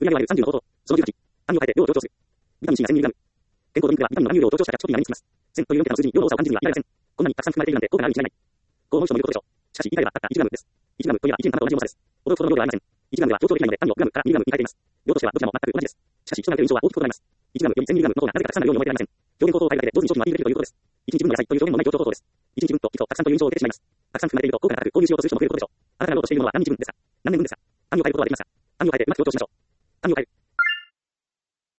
売上は30のこと。その18。単位を変えて量を強調する。ビタミン C が 1000mg。健康ドリンクはビタミンの含有量を強調した着色になりつきます。1000という4桁の数字に量の多さを感じるには至りません。こんなにたくさん含まれているなんて効果があるに違いない。高温症もいうことでしょう。しかし、言い換えはたった 1g です。1g といえば1円玉と同じ重さです。驚くほどの量ではありません。1g では強調できないので単位を g から mg に変えています。量としてはどちらも全く同じです。しかし、人が受ける印象は大きく異なります。1g より 1000mg の方がなぜかたくさんの量に思えてなりません。表現方法を変えるだけで上手に商品は手に入れるということです。1日分の野菜という表現もない強調方法です。1日分と聞くとたくさんという印象を受けてしまいます。たくさん含まれていると効果が高く購入しようとする人も増えることでしょう。あなたが量としているものは何日分ですか？何年分ですか？単位を変えることはできますか？単位を変えてうまく強調しましょう。